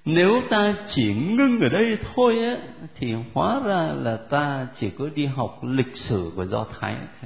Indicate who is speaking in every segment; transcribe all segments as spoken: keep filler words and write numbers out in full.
Speaker 1: Nếu ta chỉ ngưng ở đây thôi á, thì hóa ra là ta chỉ có đi học lịch sử của Do Thái thôi.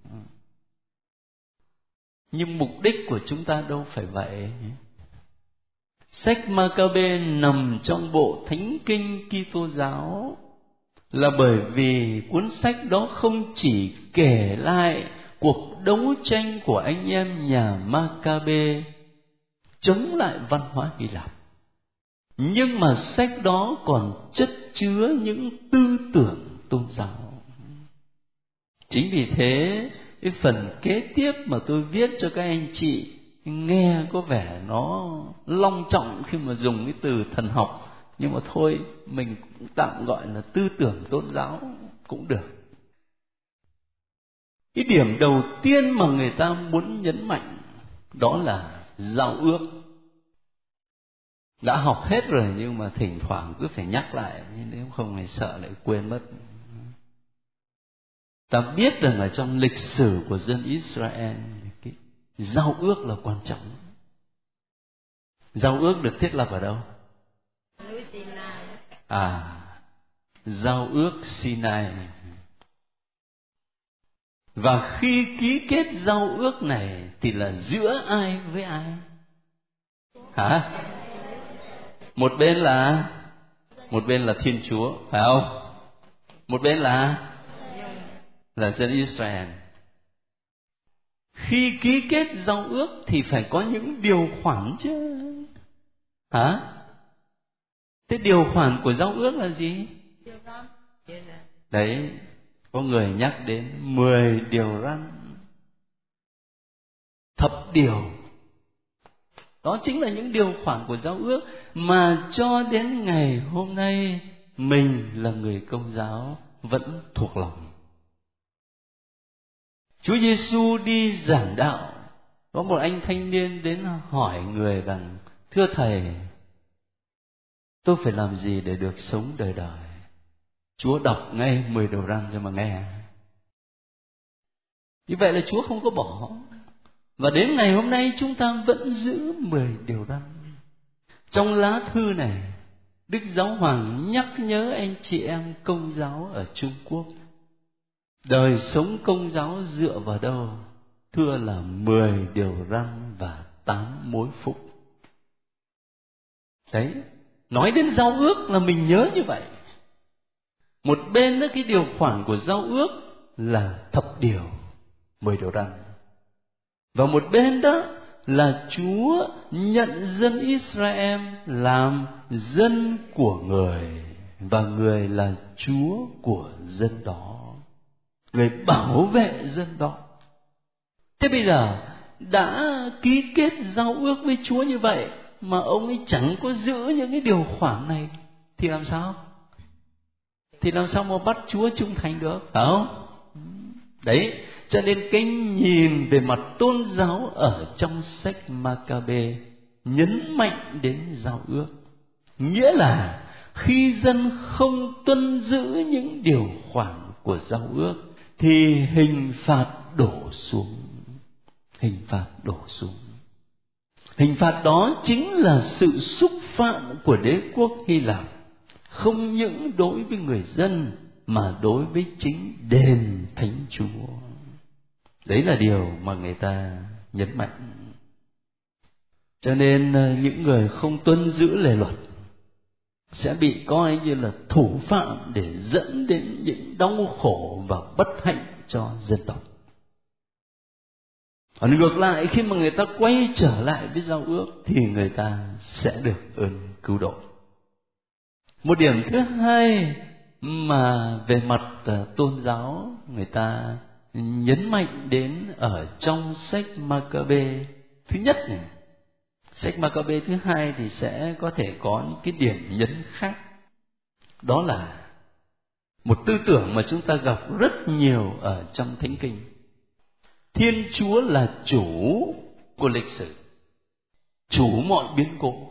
Speaker 1: Nhưng mục đích của chúng ta đâu phải vậy. Sách Ma-ca-bê nằm trong bộ Thánh Kinh Kitô giáo là bởi vì cuốn sách đó không chỉ kể lại cuộc đấu tranh của anh em nhà Ma-ca-bê chống lại văn hóa Hy Lạp, nhưng mà sách đó còn chất chứa những tư tưởng tôn giáo. Chính vì thế, cái phần kế tiếp mà tôi viết cho các anh chị nghe có vẻ nó long trọng khi mà dùng cái từ thần học, nhưng mà thôi, mình cũng tạm gọi là tư tưởng tôn giáo cũng được. Cái điểm đầu tiên mà người ta muốn nhấn mạnh đó là giao ước. Đã học hết rồi nhưng mà thỉnh thoảng cứ phải nhắc lại, nếu không thì sợ lại quên mất. Ta biết rằng ở trong lịch sử của dân Israel, cái giao ước là quan trọng. Giao ước được thiết lập ở đâu?
Speaker 2: Núi Sinai.
Speaker 1: À, giao ước Sinai. Và khi ký kết giao ước này thì là giữa ai với ai? Hả? Một bên là một bên là Thiên Chúa, phải không? Một bên là là dân Israel. Khi ký kết giao ước thì phải có những điều khoản chứ. Hả? Thế điều khoản của giao ước là gì? Đấy, có người nhắc đến mười điều răn, thập điều. Đó chính là những điều khoản của giao ước mà cho đến ngày hôm nay mình là người Công giáo vẫn thuộc lòng. Chúa Giêsu đi giảng đạo, có một anh thanh niên đến hỏi người rằng: thưa thầy, tôi phải làm gì để được sống đời đời? Chúa đọc ngay mười điều răn cho mà nghe. Như vậy là Chúa không có bỏ. Và đến ngày hôm nay chúng ta vẫn giữ mười điều răn. Trong lá thư này, Đức Giáo Hoàng nhắc nhớ anh chị em Công giáo ở Trung Quốc, đời sống Công giáo dựa vào đâu? Thưa là mười điều răn và tám mối phúc. Đấy, nói đến giao ước là mình nhớ như vậy. Một bên đó, cái điều khoản của giao ước là thập điều, mười điều răn. Và một bên đó là Chúa nhận dân Israel làm dân của người, và người là Chúa của dân đó, người bảo vệ dân đó. Thế bây giờ đã ký kết giao ước với Chúa như vậy mà ông ấy chẳng có giữ những cái điều khoản này thì làm sao? Thì làm sao mà bắt Chúa trung thành được, phải không? Đấy, cho nên cái nhìn về mặt tôn giáo ở trong sách Ma-ca-bê nhấn mạnh đến giao ước. Nghĩa là khi dân không tuân giữ những điều khoản của giao ước thì hình phạt đổ xuống. Hình phạt đổ xuống. Hình phạt đó chính là sự xúc phạm của đế quốc Hy Lạp, không những đối với người dân mà đối với chính đền Thánh Chúa. Đấy là điều mà người ta nhấn mạnh. Cho nên những người không tuân giữ lề luật sẽ bị coi như là thủ phạm để dẫn đến những đau khổ và bất hạnh cho dân tộc. Còn ngược lại, khi mà người ta quay trở lại với giao ước thì người ta sẽ được ơn cứu độ. Một điểm thứ hai mà về mặt tôn giáo người ta nhấn mạnh đến ở trong sách Ma-ca-bê, thứ nhất này, sách Ma-ca-bê thứ hai thì sẽ có thể có những cái điểm nhấn khác. Đó là một tư tưởng mà chúng ta gặp rất nhiều ở trong Thánh Kinh. Thiên Chúa là chủ của lịch sử, chủ mọi biến cố.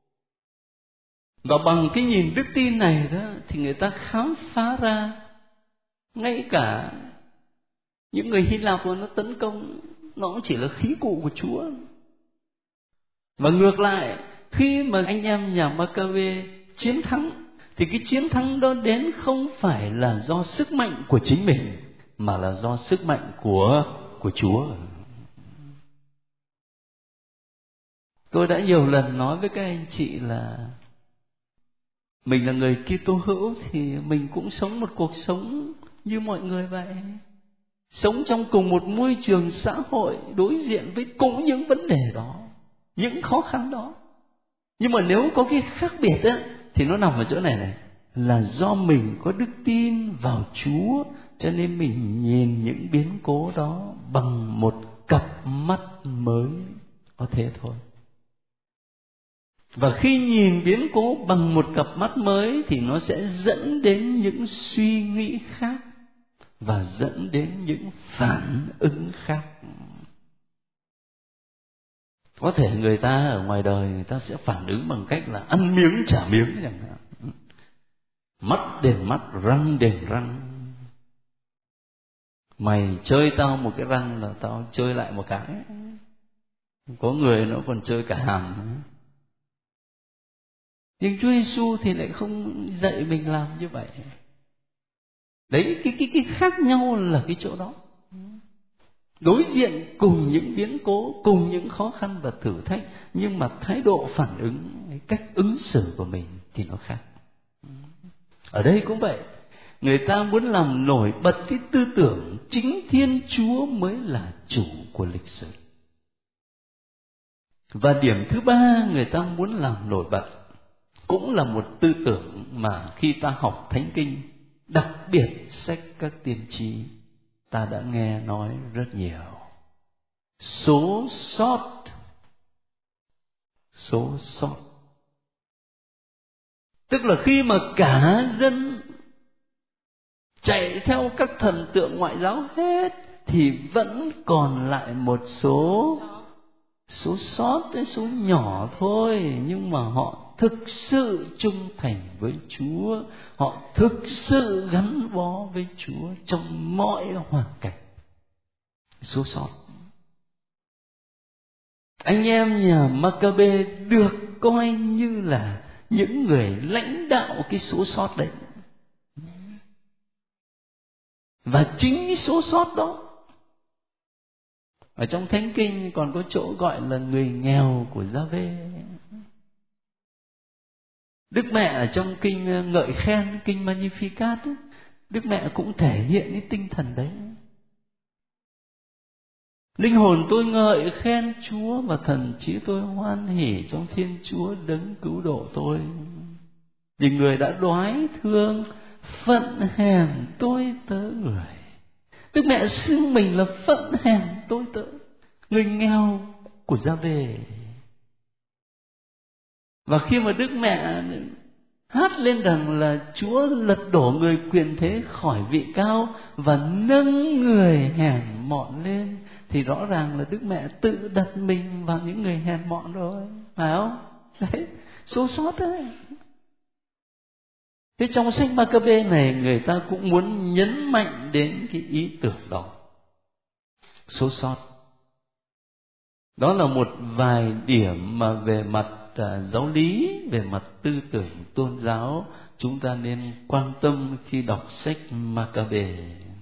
Speaker 1: Và bằng cái nhìn đức tin này đó thì người ta khám phá ra ngay cả những người Hy Lạp mà nó tấn công, nó cũng chỉ là khí cụ của Chúa. Và ngược lại, khi mà anh em nhà Ma-ca-bê chiến thắng, thì cái chiến thắng đó đến không phải là do sức mạnh của chính mình, mà là do sức mạnh của của Chúa. Tôi đã nhiều lần nói với các anh chị là mình là người Kitô hữu thì mình cũng sống một cuộc sống như mọi người vậy. Sống trong cùng một môi trường xã hội, đối diện với cũng những vấn đề đó, những khó khăn đó. Nhưng mà nếu có cái khác biệt ấy, thì nó nằm ở chỗ này này, là do mình có đức tin vào Chúa, cho nên mình nhìn những biến cố đó bằng một cặp mắt mới. Có thế thôi. Và khi nhìn biến cố bằng một cặp mắt mới thì nó sẽ dẫn đến những suy nghĩ khác và dẫn đến những phản ứng khác. Có thể người ta ở ngoài đời người ta sẽ phản ứng bằng cách là ăn miếng trả miếng chẳng hạn. Mắt đền mắt, răng đền răng. Mày chơi tao một cái răng là tao chơi lại một cái. Có người nó còn chơi cả hàm. Nhưng Chúa Giêsu thì lại không dạy mình làm như vậy. Đấy, cái, cái, cái khác nhau là cái chỗ đó. Đối diện cùng những biến cố, cùng những khó khăn và thử thách, nhưng mà thái độ phản ứng, cách ứng xử của mình thì nó khác. Ở đây cũng vậy, người ta muốn làm nổi bật cái tư tưởng chính Thiên Chúa mới là chủ của lịch sử. Và điểm thứ ba người ta muốn làm nổi bật cũng là một tư tưởng mà khi ta học Thánh Kinh, đặc biệt sách các tiên tri, ta đã nghe nói rất nhiều. Số sót. Số sót. Tức là khi mà cả dân chạy theo các thần tượng ngoại giáo hết, thì vẫn còn lại một số số sót, cái số nhỏ thôi, nhưng mà họ thực sự trung thành với Chúa, họ thực sự gắn bó với Chúa trong mọi hoàn cảnh. Số sót. Anh em nhà Ma-ca-bê được coi như là những người lãnh đạo cái số sót đấy. Và chính cái số sót đó, ở trong Thánh Kinh còn có chỗ gọi là người nghèo của Gia-vê. Đức Mẹ ở trong kinh ngợi khen, kinh Magnificat ấy, Đức Mẹ cũng thể hiện cái tinh thần đấy. Linh hồn tôi ngợi khen Chúa, và thần trí tôi hoan hỉ trong Thiên Chúa đấng cứu độ tôi. Vì người đã đoái thương phận hèn tôi tớ người. Đức Mẹ xưng mình là phận hèn tôi tớ, người nghèo của Gia-vê. Và khi mà Đức Mẹ hát lên rằng là Chúa lật đổ người quyền thế khỏi vị cao và nâng người hèn mọn lên, thì rõ ràng là Đức Mẹ tự đặt mình vào những người hèn mọn rồi, phải không? Đấy, số sót đấy. Thế trong sách Ma-ca-bê này, người ta cũng muốn nhấn mạnh đến cái ý tưởng đó. Số sót. Đó là một vài điểm mà về mặt à, giáo lý, về mặt tư tưởng tôn giáo, chúng ta nên quan tâm khi đọc sách Ma-ca-bê.